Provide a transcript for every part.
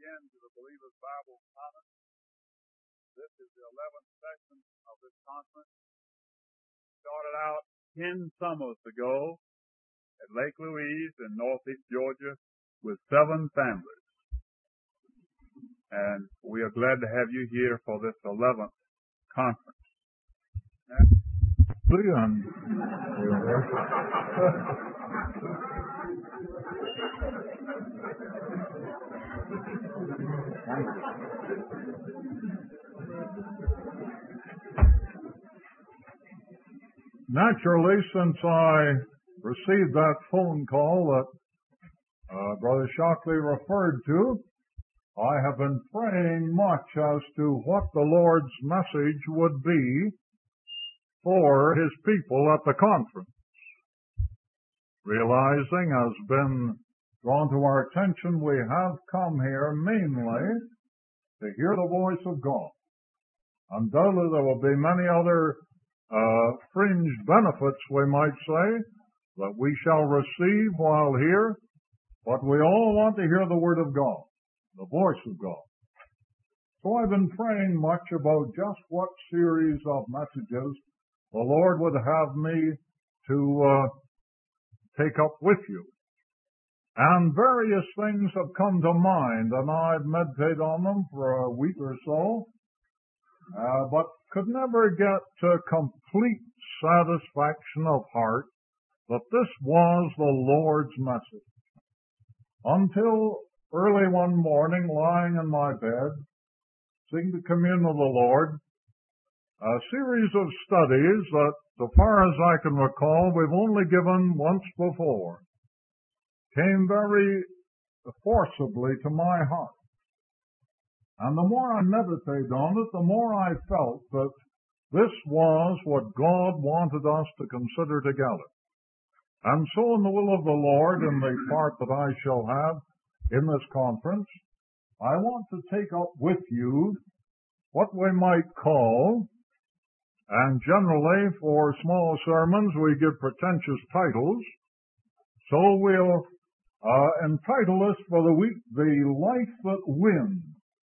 again to the Believers Bible Conference. This is the 11th session of this conference. Started out 10 summers ago at Lake Louise in northeast Georgia with 7 families. And we are glad to have you here for this 11th conference. Naturally, since I received that phone call that Brother Shockley referred to, I have been praying much as to what the Lord's message would be for His people at the conference. Realizing, as been drawn to our attention, we have come here mainly to hear the voice of God. Undoubtedly, there will be many other fringe benefits, we might say, that we shall receive while here, but we all want to hear the Word of God, the voice of God. So I've been praying much about just what series of messages the Lord would have me to take up with you. And various things have come to mind, and I've meditated on them for a week or so, but could never get to complete satisfaction of heart that this was the Lord's message. Until early one morning, lying in my bed, seeking to commune with the Lord, a series of studies that, so far as I can recall, we've only given once before, came very forcibly to my heart. And the more I meditated on it, the more I felt that this was what God wanted us to consider together. And so in the will of the Lord, in the part that I shall have in this conference, I want to take up with you what we might call, and generally for small sermons we give pretentious titles, so we'll entitle this for the week, The Life That Wins.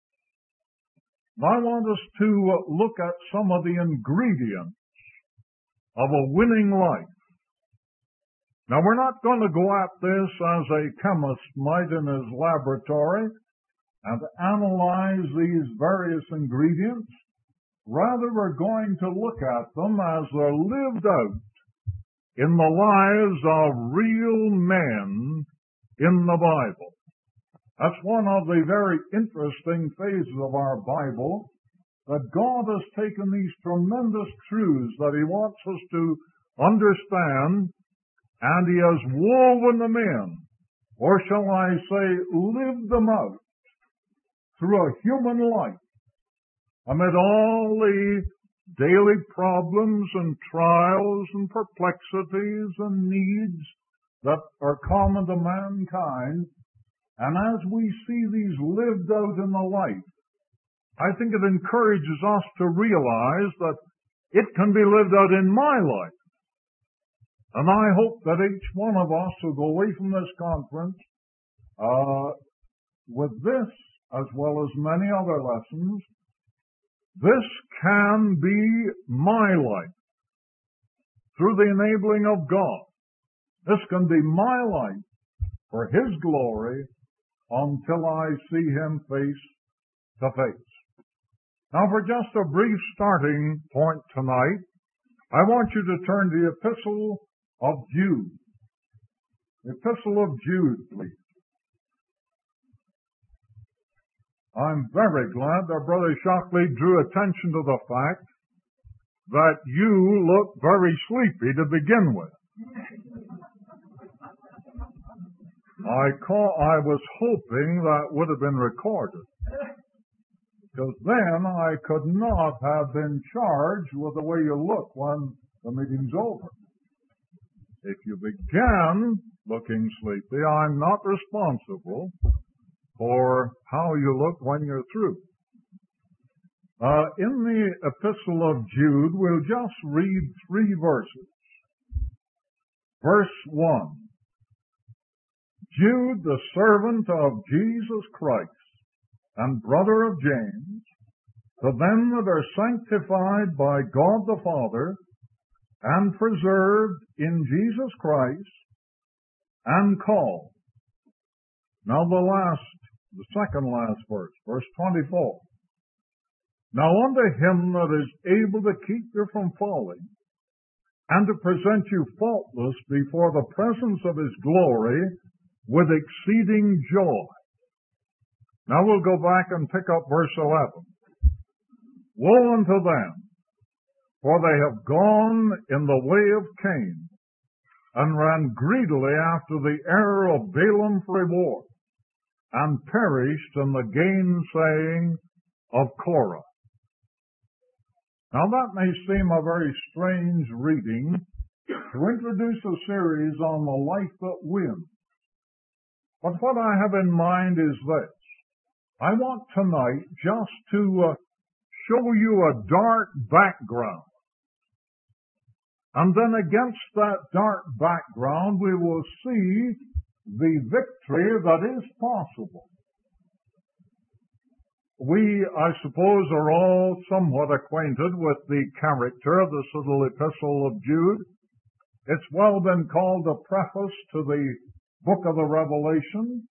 I want us to look at some of the ingredients of a winning life. Now, we're not going to go at this as a chemist might in his laboratory and analyze these various ingredients. Rather, we're going to look at them as they're lived out in the lives of real men in the Bible. That's one of the very interesting phases of our Bible, that God has taken these tremendous truths that He wants us to understand, and He has woven them in, or shall I say, lived them out, through a human life, amid all the daily problems and trials and perplexities and needs that are common to mankind. And as we see these lived out in the life, I think it encourages us to realize that it can be lived out in my life. And I hope that each one of us will go away from this conference with this, as well as many other lessons. This can be my life through the enabling of God. This can be my life for His glory until I see Him face to face. Now, for just a brief starting point tonight, I want you to turn to the Epistle of Jude. The Epistle of Jude, please. I'm very glad that Brother Shockley drew attention to the fact that you look very sleepy to begin with. I was hoping that would have been recorded, because then I could not have been charged with the way you look when the meeting's over. If you began looking sleepy, I'm not responsible for how you look when you're through. In the Epistle of Jude, we'll just read 3 verses. Verse 1. Jude, the servant of Jesus Christ, and brother of James, to them that are sanctified by God the Father, and preserved in Jesus Christ, and called. Now the second last verse, verse 24. Now unto him that is able to keep you from falling, and to present you faultless before the presence of his glory with exceeding joy. Now we'll go back and pick up verse 11. Woe unto them, for they have gone in the way of Cain, and ran greedily after the error of Balaam for reward, and perished in the gainsaying of Korah. Now that may seem a very strange reading to introduce a series on the life that wins. But what I have in mind is this. I want tonight just to show you a dark background. And then against that dark background we will see the victory that is possible. We, I suppose, are all somewhat acquainted with the character of this little epistle of Jude. It's well been called a preface to the book of the Revelation.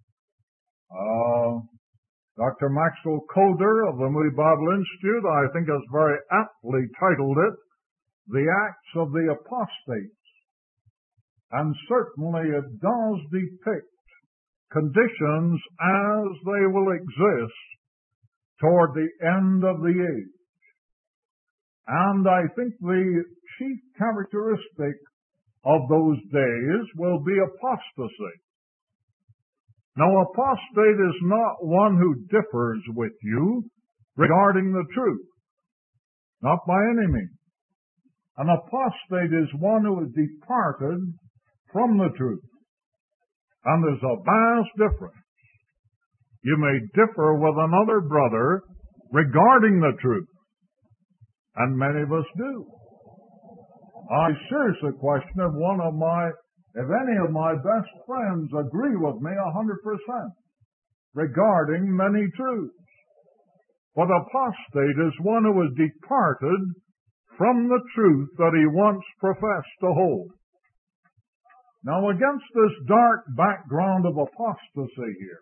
Dr. Maxwell Coder of the Moody Bible Institute, I think, has very aptly titled it, The Acts of the Apostates. And certainly it does depict conditions as they will exist toward the end of the age. And I think the chief characteristic of those days will be apostasy. Now, apostate is not one who differs with you regarding the truth. Not by any means. An apostate is one who has departed from the truth. And there's a vast difference. You may differ with another brother regarding the truth. And many of us do. I seriously question if any of my best friends agree with me 100% regarding many truths. But apostate is one who has departed from the truth that he once professed to hold. Now, against this dark background of apostasy here,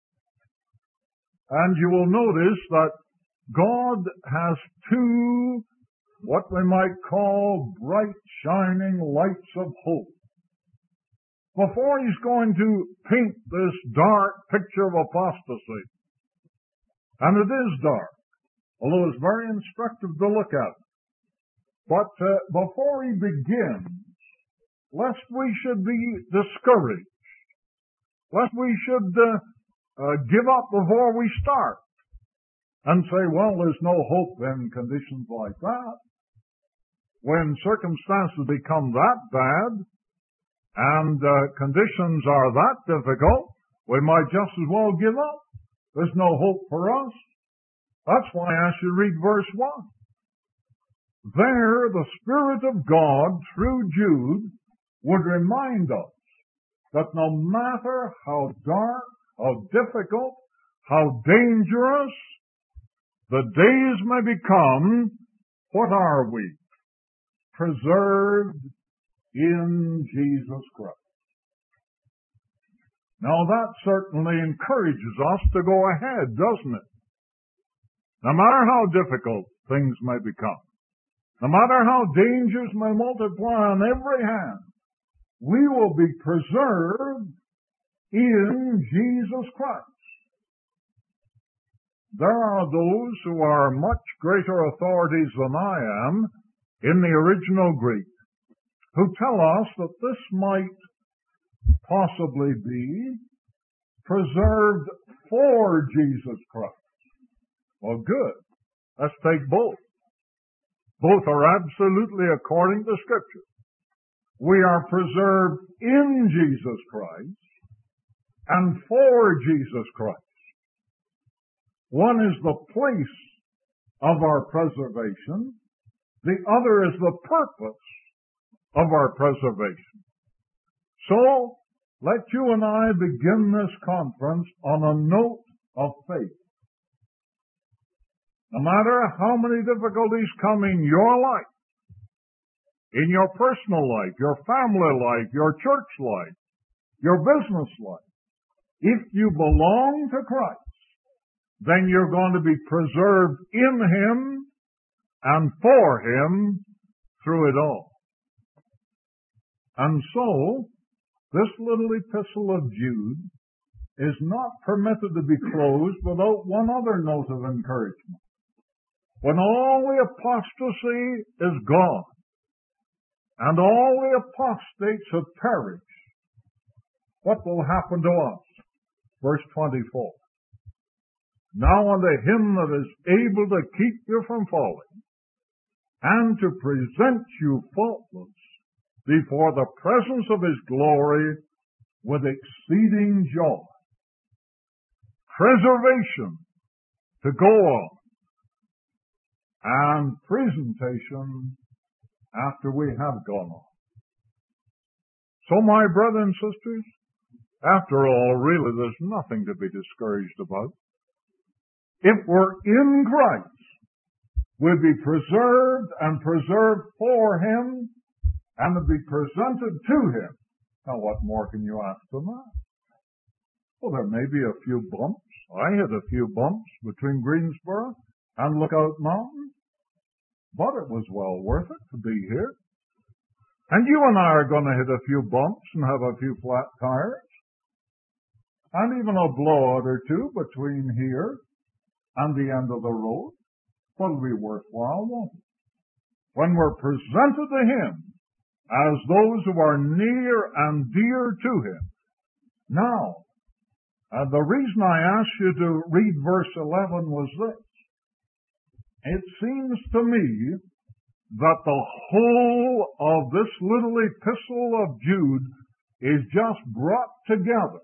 and you will notice that God has two, what we might call, bright, shining lights of hope. Before he's going to paint this dark picture of apostasy, and it is dark, although it's very instructive to look at. But before he begins, lest we should be discouraged, lest we should give up before we start, and say, well, there's no hope in conditions like that. When circumstances become that bad, and conditions are that difficult, we might just as well give up. There's no hope for us. That's why I asked you to read verse 1. There, the Spirit of God, through Jude, would remind us that no matter how dark, how difficult, how dangerous the days may become, what are we? Preserved in Jesus Christ. Now that certainly encourages us to go ahead, doesn't it? No matter how difficult things may become, no matter how dangers may multiply on every hand, we will be preserved in Jesus Christ. There are those who are much greater authorities than I am in the original Greek who tell us that this might possibly be preserved for Jesus Christ. Well, good. Let's take both. Both are absolutely according to Scripture. We are preserved in Jesus Christ and for Jesus Christ. One is the place of our preservation. The other is the purpose of our preservation. So, let you and I begin this conference on a note of faith. No matter how many difficulties come in your life, in your personal life, your family life, your church life, your business life, if you belong to Christ, then you're going to be preserved in Him and for Him through it all. And so, this little epistle of Jude is not permitted to be closed without one other note of encouragement. When all the apostasy is gone, and all the apostates have perished, what will happen to us? Verse 24. Now unto Him that is able to keep you from falling, and to present you faultless before the presence of His glory with exceeding joy. Preservation to go on, and presentation after we have gone on. So, my brothers and sisters, after all, really, there's nothing to be discouraged about. If we're in Christ, we'll be preserved and preserved for Him, and will be presented to Him. Now, what more can you ask than that? Well, there may be a few bumps. I had a few bumps between Greensboro and Lookout Mountain, but it was well worth it to be here. And you and I are going to hit a few bumps and have a few flat tires, and even a blowout or two between here and the end of the road. But it'll be worthwhile, won't it? When we're presented to Him as those who are near and dear to Him. Now, the reason I asked you to read verse 11 was this. It seems to me that the whole of this little epistle of Jude is just brought together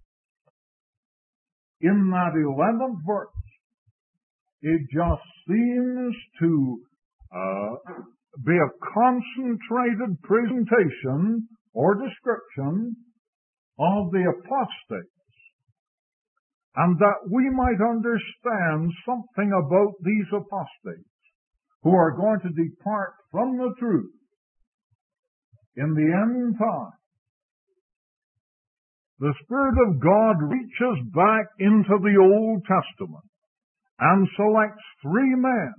in that 11th verse. It just seems to be a concentrated presentation or description of the apostates, and that we might understand something about these apostates who are going to depart from the truth in the end time. The Spirit of God reaches back into the Old Testament and selects three men.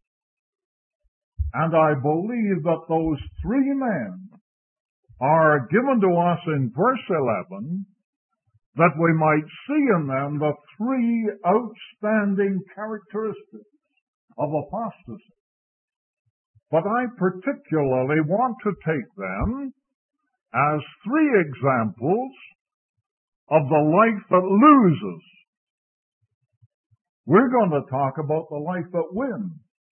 And I believe that those three men are given to us in verse 11 that we might see in them the three outstanding characteristics of apostasy. But I particularly want to take them as three examples of the life that loses. We're going to talk about the life that wins.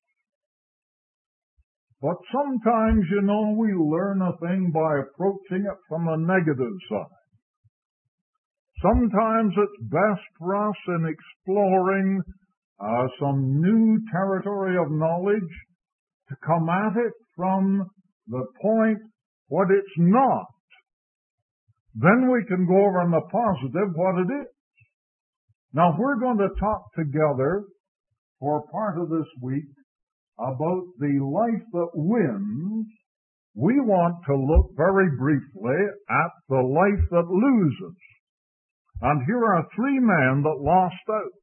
But sometimes, we learn a thing by approaching it from the negative side. Sometimes it's best for us in exploring some new territory of knowledge to come at it from the point what it's not. Then we can go over on the positive what it is. Now, we're going to talk together for part of this week about the life that wins. We want to look very briefly at the life that loses. And here are three men that lost out.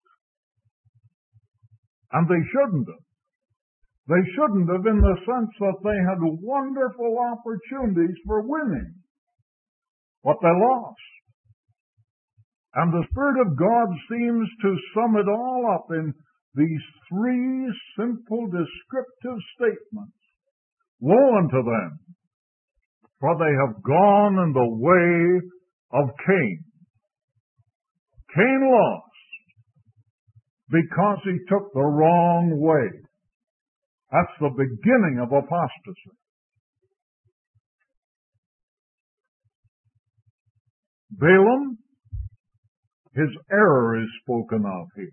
And they shouldn't have. They shouldn't have in the sense that they had wonderful opportunities for winning, but they lost. And the Spirit of God seems to sum it all up in these three simple descriptive statements. Woe unto them, for they have gone in the way of Cain. Cain lost because he took the wrong way. That's the beginning of apostasy. Balaam, his error is spoken of here.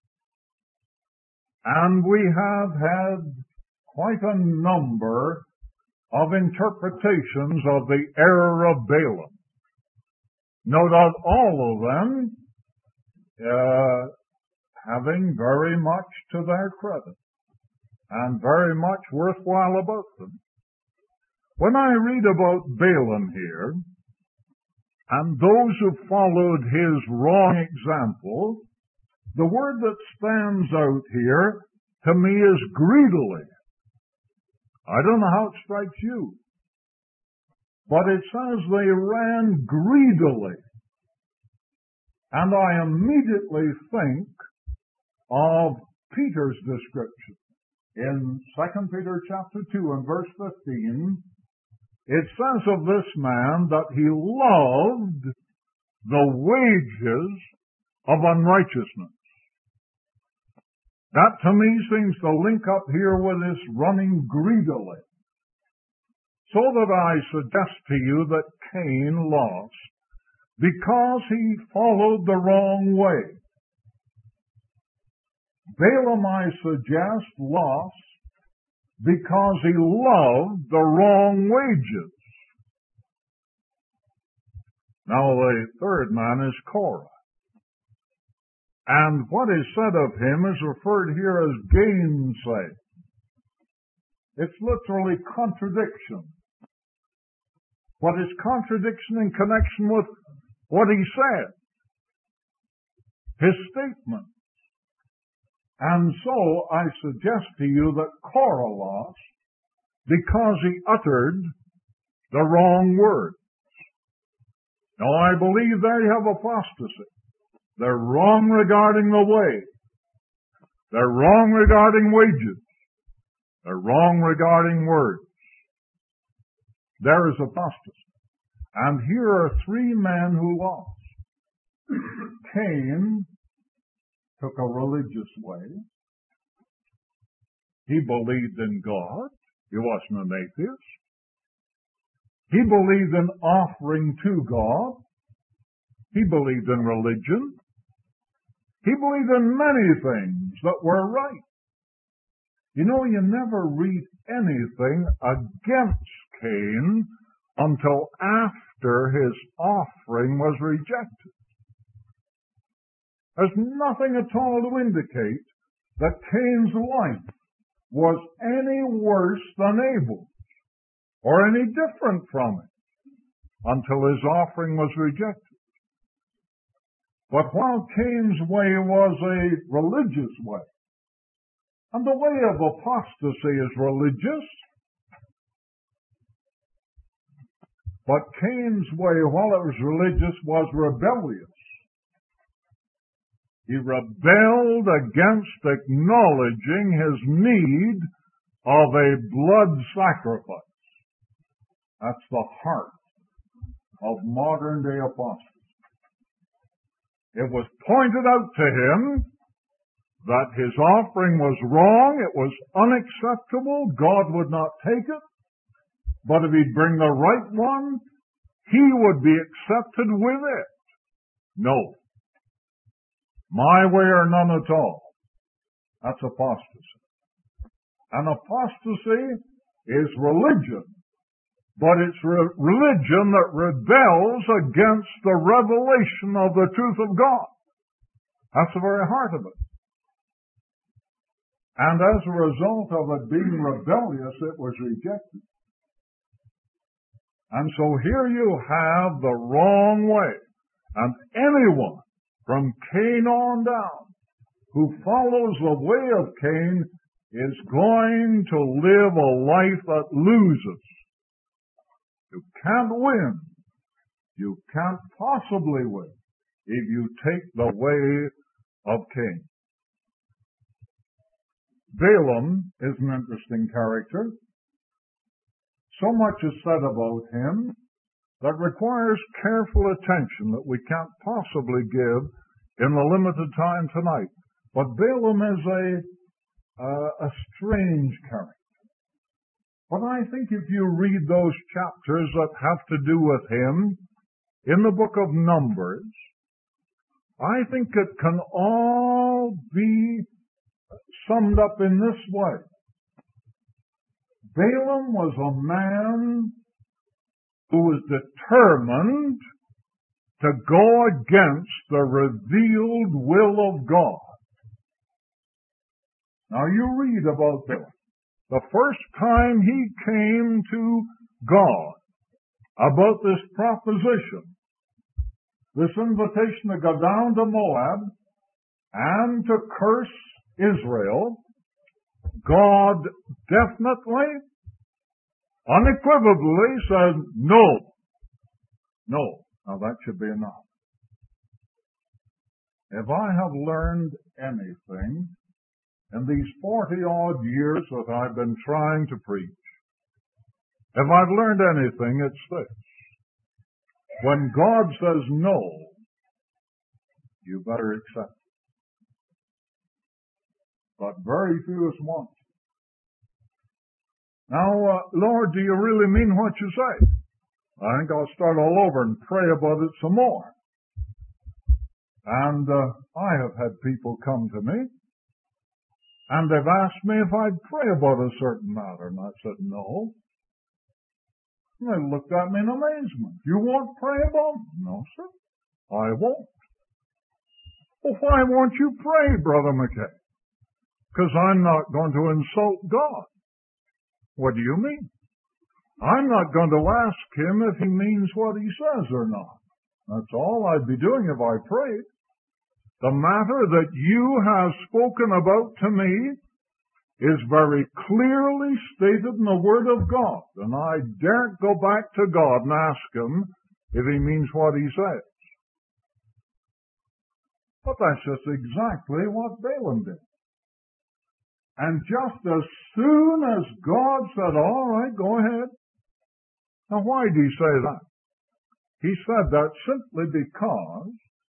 And we have had quite a number of interpretations of the error of Balaam. No doubt all of them having very much to their credit and very much worthwhile about them. When I read about Balaam here, and those who followed his wrong example, the word that stands out here to me is greedily. I don't know how it strikes you, but it says they ran greedily. And I immediately think of Peter's description. In 2 Peter chapter 2 and verse 15, it says of this man that he loved the wages of unrighteousness. That to me seems to link up here with this running greedily. So that I suggest to you that Cain lost because he followed the wrong way. Balaam, I suggest, lost because he loved the wrong wages. Now the third man is Korah. And what is said of him is referred here as gainsay. It's literally contradiction. But it's contradiction in connection with what he said, his statement. And so I suggest to you that Korah lost because he uttered the wrong words. Now I believe there you have apostasy. They're wrong regarding the way. They're wrong regarding wages. They're wrong regarding words. There is apostasy. And here are three men who lost. Cain took a religious way. He believed in God. He wasn't an atheist. He believed in offering to God. He believed in religion. He believed in many things that were right. You know, you never read anything against Cain until after his offering was rejected. There's nothing at all to indicate that Cain's life was any worse than Abel's or any different from it until his offering was rejected. But while Cain's way was a religious way, and the way of apostasy is religious, but Cain's way, while it was religious, was rebellious. He rebelled against acknowledging his need of a blood sacrifice. That's the heart of modern day apostasy. It was pointed out to him that his offering was wrong, it was unacceptable, God would not take it, but if he'd bring the right one, he would be accepted with it. No. My way or none at all. That's apostasy. And apostasy is religion, but it's religion that rebels against the revelation of the truth of God. That's the very heart of it. And as a result of it being rebellious, it was rejected. And so here you have the wrong way. And anyone from Cain on down who follows the way of Cain is going to live a life that loses. You can't win. You can't possibly win if you take the way of Cain. Balaam is an interesting character. So much is said about him that requires careful attention that we can't possibly give in the limited time tonight. But Balaam is a strange character. But I think if you read those chapters that have to do with him in the book of Numbers, I think it can all be summed up in this way. Balaam was a man who was determined to go against the revealed will of God. Now you read about this. The first time he came to God about this proposition, this invitation to go down to Moab and to curse Israel, God definitely, unequivocally said, no. No. Now that should be enough. If I have learned anything in these 40-odd years that I've been trying to preach, if I've learned anything, it's this. When God says no, you better accept it. But very few of us want to. Now, Lord, do you really mean what you say? I think I'll start all over and pray about it some more. And I have had people come to me, and they've asked me if I'd pray about a certain matter, and I said no. And they looked at me in amazement. You won't pray about it? No, sir, I won't. Well, why won't you pray, Brother McKay? Because I'm not going to insult God. What do you mean? I'm not going to ask him if he means what he says or not. That's all I'd be doing if I prayed. The matter that you have spoken about to me is very clearly stated in the Word of God, and I daren't go back to God and ask him if he means what he says. But that's just exactly what Balaam did. And just as soon as God said, all right, go ahead. Now, why did he say that? He said that simply because,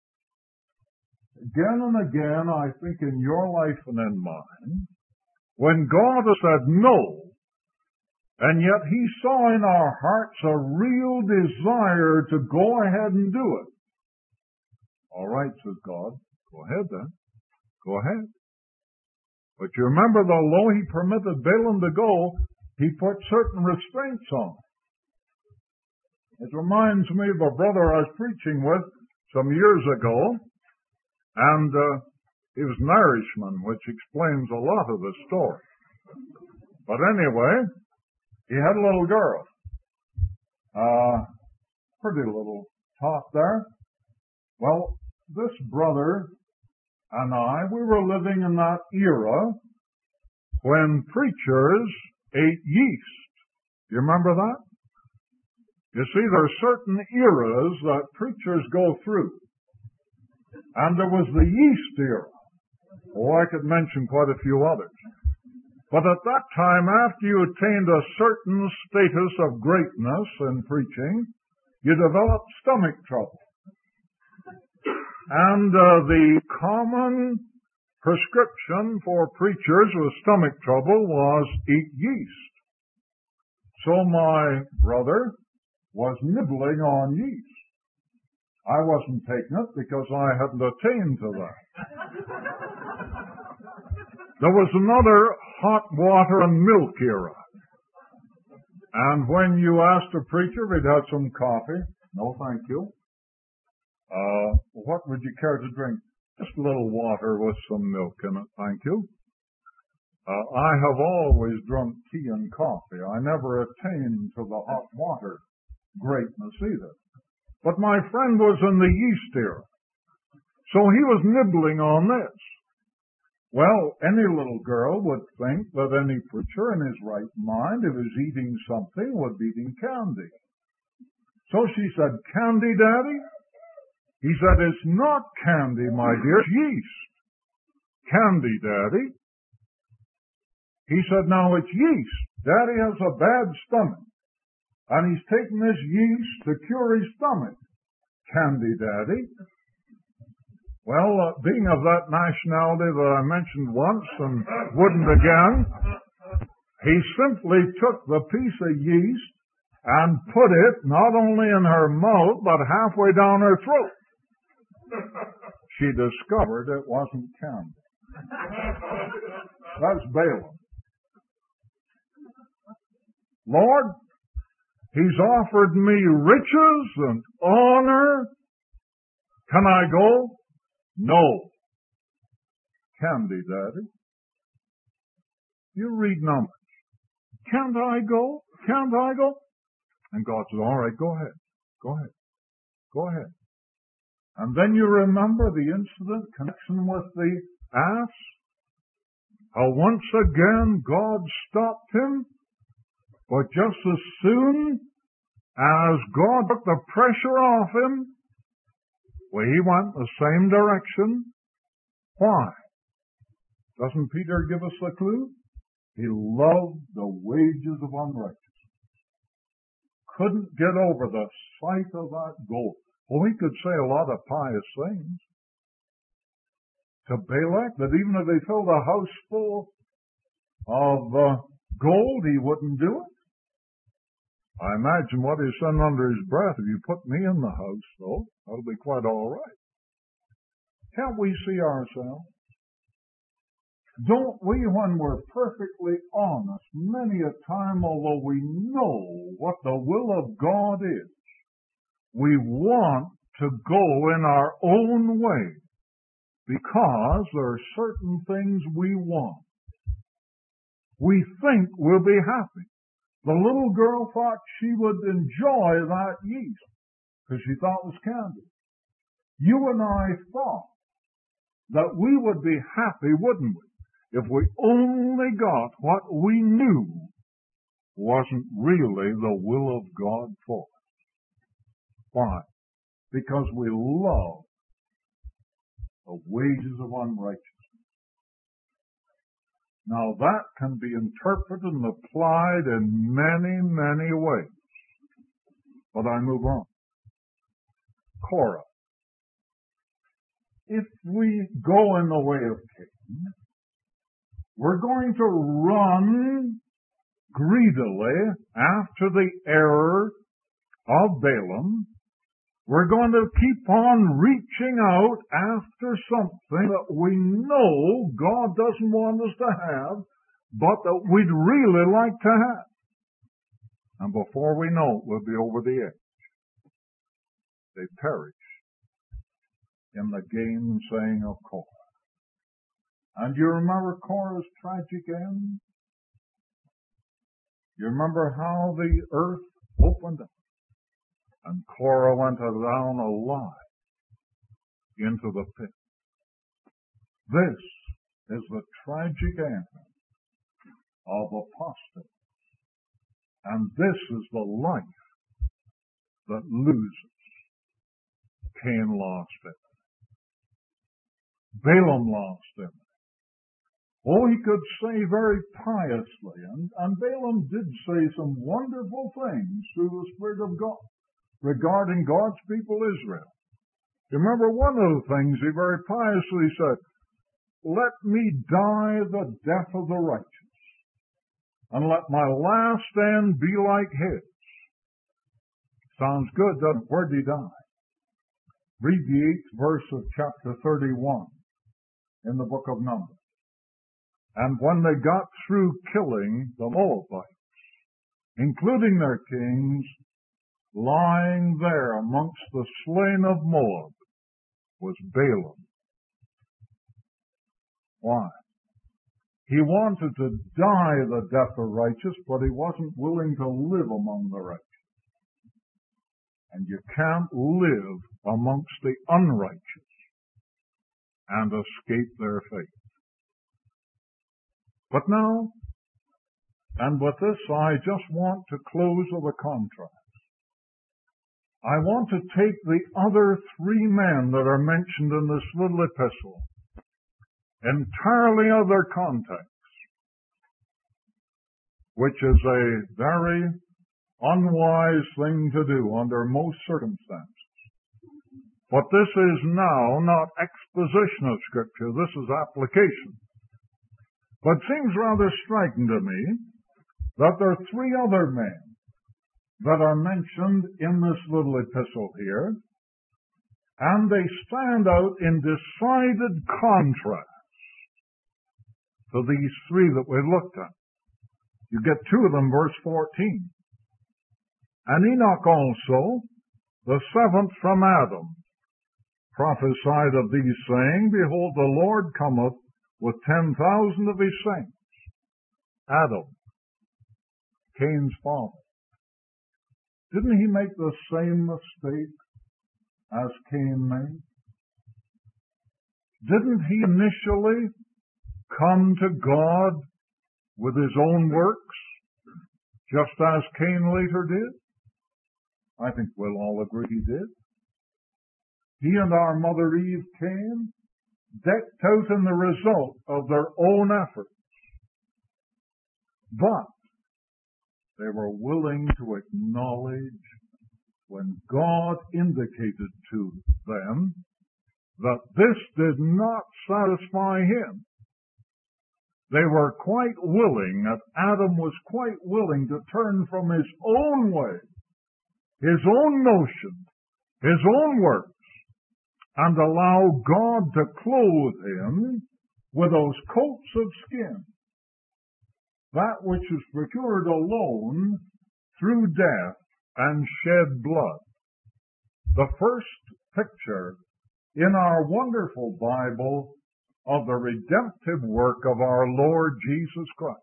again and again, I think in your life and in mine, when God has said no, and yet he saw in our hearts a real desire to go ahead and do it. All right, says God, go ahead then. Go ahead. But you remember, though he permitted Balaam to go, he put certain restraints on him. It reminds me of a brother I was preaching with some years ago, and he was an Irishman, which explains a lot of the story. But anyway, he had a little girl, pretty little tot there. Well, this brother and we were living in that era when preachers ate yeast. Do you remember that? You see, there are certain eras that preachers go through. And there was the yeast era. Oh, I could mention quite a few others. But at that time, after you attained a certain status of greatness in preaching, you developed stomach trouble. And the common prescription for preachers with stomach trouble was eat yeast. So my brother was nibbling on yeast. I wasn't taking it because I hadn't attained to that. There was another hot water and milk era. And when you asked a preacher if he'd had some coffee, no thank you. What would you care to drink? Just a little water with some milk in it, thank you. I have always drunk tea and coffee. I never attained to the hot water greatness either. But my friend was in the yeast era. So he was nibbling on this. Well, any little girl would think that any preacher in his right mind, if he's eating something, would be eating candy. So she said, "Candy, Daddy?" He said, "It's not candy, my dear, it's yeast." "Candy, Daddy?" He said, "No, it's yeast. Daddy has a bad stomach, and he's taking this yeast to cure his stomach." "Candy, Daddy?" Well, being of that nationality that I mentioned once and wouldn't again, he simply took the piece of yeast and put it not only in her mouth, but halfway down her throat. She discovered it wasn't candy. That's Balaam. "Lord, he's offered me riches and honor. Can I go?" "No." "Candy, Daddy?" You read Numbers. Can't I go? Can't I go? And God said, all right, go ahead. Go ahead. Go ahead. And then you remember the incident, connection with the ass? How once again God stopped him, but just as soon as God took the pressure off him, well, he went the same direction. Why? Doesn't Peter give us the clue? He loved the wages of unrighteousness. Couldn't get over the sight of that gold. Well, he could say a lot of pious things to Balak, that even if they filled a house full of gold, he wouldn't do it. I imagine what he's saying under his breath, if you put me in the house, though, that'll be quite all right. Can't we see ourselves? Don't we, when we're perfectly honest, many a time, although we know what the will of God is, we want to go in our own way because there are certain things we want. We think we'll be happy. The little girl thought she would enjoy that yeast because she thought it was candy. You and I thought that we would be happy, wouldn't we, if we only got what we knew wasn't really the will of God for us. Why? Because we love the wages of unrighteousness. Now that can be interpreted and applied in many, many ways. But I move on. Korah. If we go in the way of Cain, we're going to run greedily after the error of Balaam. We're going to keep on reaching out after something that we know God doesn't want us to have, but that we'd really like to have. And before we know it, we'll be over the edge. They perish in the gainsaying of Korah. And you remember Korah's tragic end? You remember how the earth opened up and Korah went down alive into the pit. This is the tragic end of apostasy. And this is the life that loses. Cain lost it. Balaam lost it. Oh, he could say very piously, and Balaam did say some wonderful things through the Spirit of God regarding God's people Israel. You remember one of the things he very piously said, let me die the death of the righteous, and let my last end be like his. Sounds good, doesn't it? Where'd he die? Read the 8th verse of chapter 31 in the book of Numbers. And when they got through killing the Moabites, including their kings, lying there amongst the slain of Moab was Balaam. Why? He wanted to die the death of righteous, but he wasn't willing to live among the righteous. And you can't live amongst the unrighteous and escape their fate. But now, and with this I just want to close with a contrast. I want to take the other three men that are mentioned in this little epistle, entirely other context, which is a very unwise thing to do under most circumstances. But this is now not exposition of Scripture, this is application. But it seems rather striking to me that there are three other men that are mentioned in this little epistle here, and they stand out in decided contrast to these three that we looked at. You get two of them, verse 14. And Enoch also, the seventh from Adam, prophesied of these, saying, Behold, the Lord cometh with 10,000 of his saints, Adam, Cain's father, didn't he make the same mistake as Cain made? Didn't he initially come to God with his own works, just as Cain later did? I think we'll all agree he did. He and our mother Eve came decked out in the result of their own efforts. But they were willing to acknowledge when God indicated to them that this did not satisfy him. They were quite willing, that Adam was quite willing to turn from his own way, his own notion, his own works, and allow God to clothe him with those coats of skin, that which is procured alone through death and shed blood. The first picture in our wonderful Bible of the redemptive work of our Lord Jesus Christ.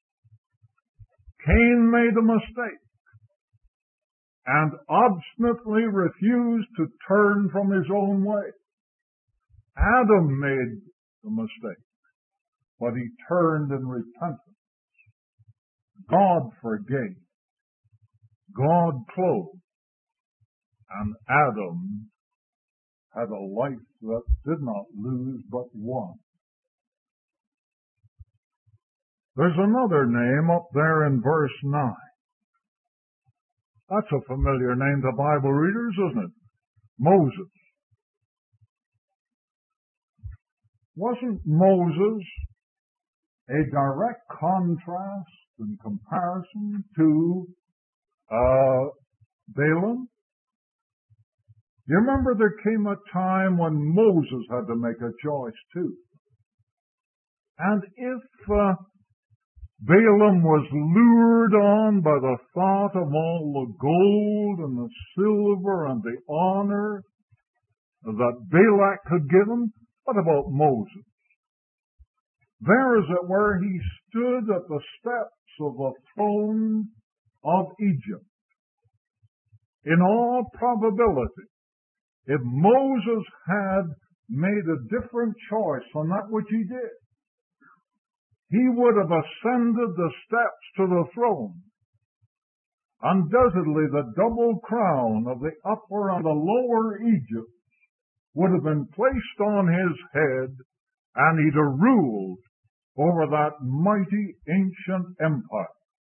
Cain made a mistake and obstinately refused to turn from his own way. Adam made the mistake, but he turned in repentance. God forgave. God clothed. And Adam had a life that did not lose but won. There's another name up there in verse 9. That's a familiar name to Bible readers, isn't it? Moses. Wasn't Moses a direct contrast in comparison to Balaam? You remember there came a time when Moses had to make a choice too. And if Balaam was lured on by the thought of all the gold and the silver and the honor that Balak could give him, what about Moses? There, as it were, he stood at the steps of the throne of Egypt. In all probability, if Moses had made a different choice on that which he did, he would have ascended the steps to the throne. Undoubtedly, the double crown of the upper and the lower Egypt would have been placed on his head, and he'd have ruled over that mighty ancient empire.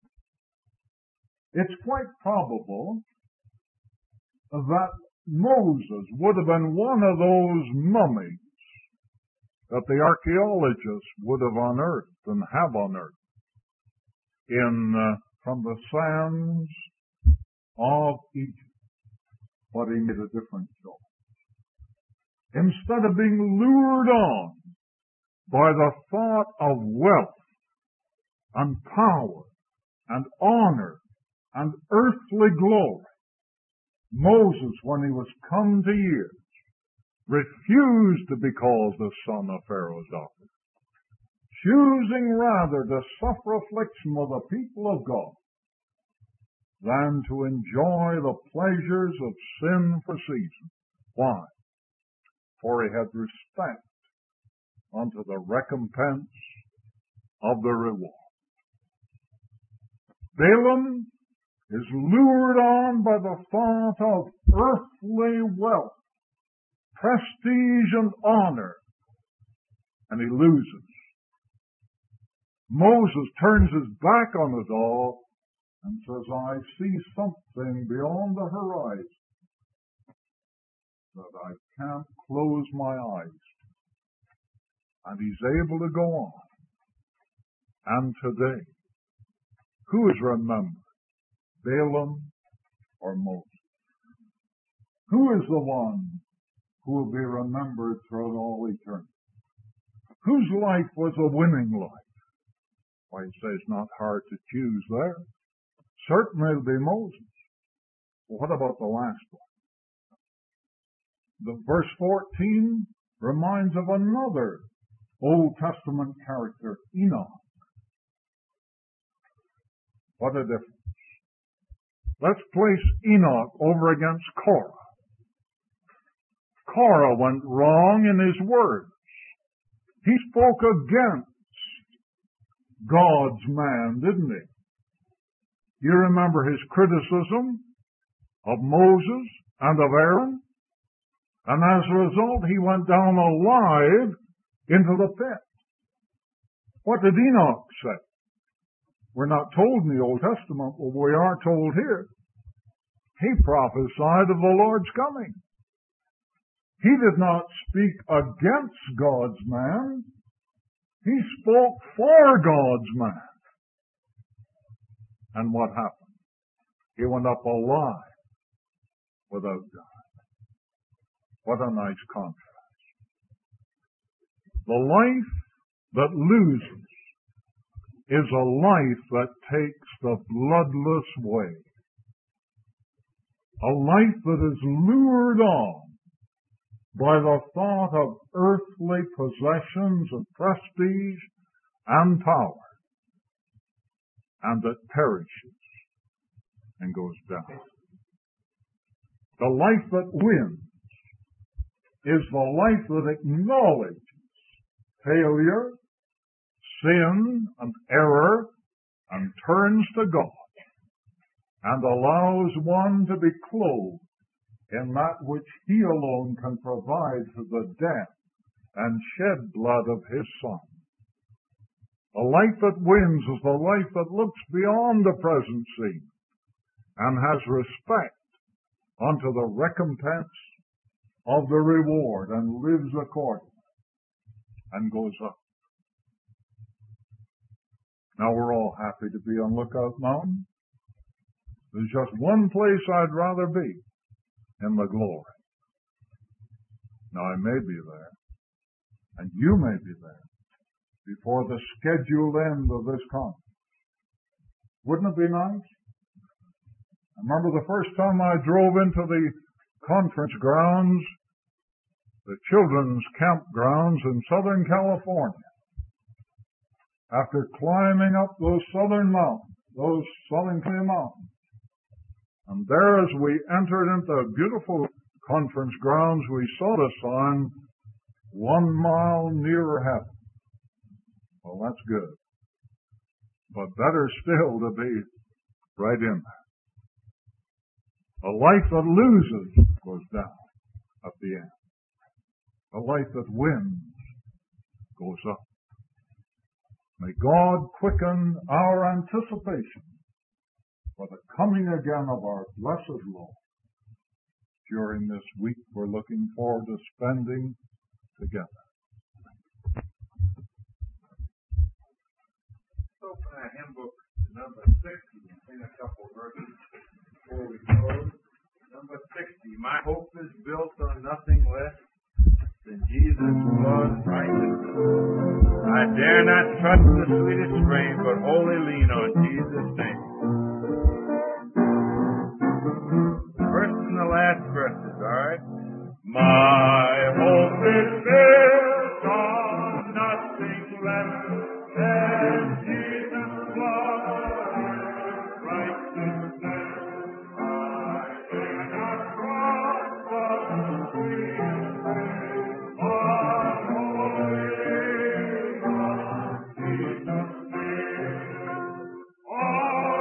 It's quite probable that Moses would have been one of those mummies that the archaeologists would have unearthed and have unearthed from the sands of Egypt. But he made a different choice. Instead of being lured on by the thought of wealth and power and honor and earthly glory, Moses, when he was come to years, refused to be called the son of Pharaoh's daughter, choosing rather to suffer affliction with the people of God than to enjoy the pleasures of sin for season. Why? For he had respect unto the recompense of the reward. Balaam is lured on by the thought of earthly wealth, prestige and honor, and he loses. Moses turns his back on it all and says, I see something beyond the horizon that I can't close my eyes. And he's able to go on. And today, who is remembered? Balaam or Moses? Who is the one who will be remembered throughout all eternity? Whose life was a winning life? Why, you say it's not hard to choose there. Certainly it'll be Moses. What about the last one? The verse 14 reminds of another Old Testament character, Enoch. What a difference. Let's place Enoch over against Korah. Korah went wrong in his words. He spoke against God's man, didn't he? You remember his criticism of Moses and of Aaron? And as a result, he went down alive into the pit. What did Enoch say? We're not told in the Old Testament, but we are told here. He prophesied of the Lord's coming. He did not speak against God's man. He spoke for God's man. And what happened? He went up alive without dying. What a nice contrast. The life that loses is a life that takes the bloodless way. A life that is lured on by the thought of earthly possessions of prestige and power, and that perishes and goes down. The life that wins is the life that acknowledges failure, sin, and error, and turns to God, and allows one to be clothed in that which He alone can provide for the death and shed blood of His Son. The life that wins is the life that looks beyond the present scene and has respect unto the recompense of the reward and lives accordingly and goes up. Now we're all happy to be on Lookout Mountain. There's just one place I'd rather be, in the glory. Now I may be there, and you may be there, before the scheduled end of this conference. Wouldn't it be nice? I remember the first time I drove into the conference grounds, the children's campgrounds in Southern California. After climbing up those southern mountains, those Southern California mountains, and there as we entered into beautiful conference grounds, we saw the sign, 1 mile nearer heaven. Well, that's good. But better still to be right in there. A life that loses goes down at the end. A life that wins goes up. May God quicken our anticipation for the coming again of our blessed Lord during this week we're looking forward to spending together. Open that hymn book to number 60 and sing a couple verses before we close. Number 60, my hope is built on nothing less than Jesus' blood and righteousness. I dare not trust the sweetest frame, but wholly lean on Jesus' name. First and the last verses, all right? My hope is built on nothing less than Jesus' blood and righteousness. I dare not trust the sweetest frame, but wholly lean on Jesus' name.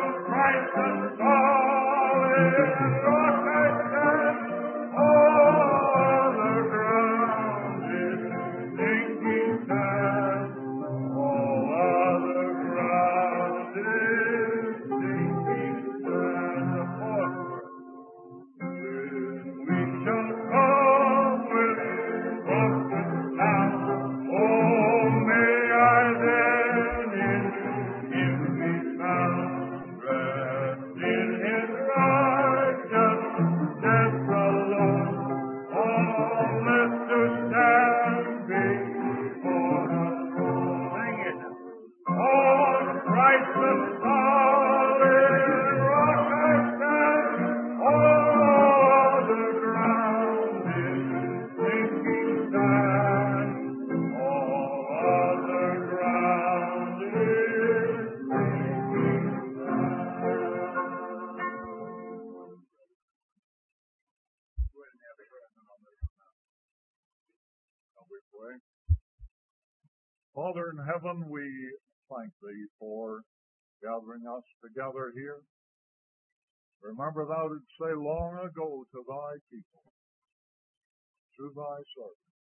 we pray. Father in heaven, we thank Thee for gathering us together here. Remember Thou didst say long ago to Thy people, through Thy servant,